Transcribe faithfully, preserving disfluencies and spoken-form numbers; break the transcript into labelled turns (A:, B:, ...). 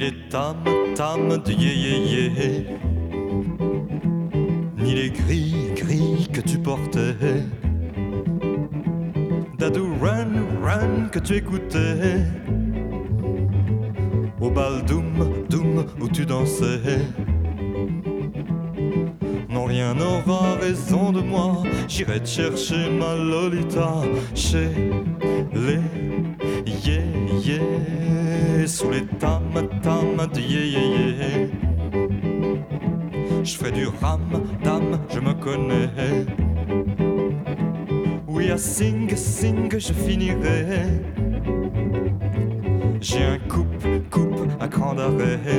A: les tam tam de yé yé yé, ni les gris gris que tu portais, Dadou run run que tu écoutais, au bal doum doum où tu dansais. Non, rien n'aura raison de moi, j'irai te chercher ma Lolita chez les yé yé, sous les tam tam de yé yé yé. Je ferai du ram dam, je me connais. Oui, à sing sing je finirai. J'ai un coupe coupe à cran d'arrêt.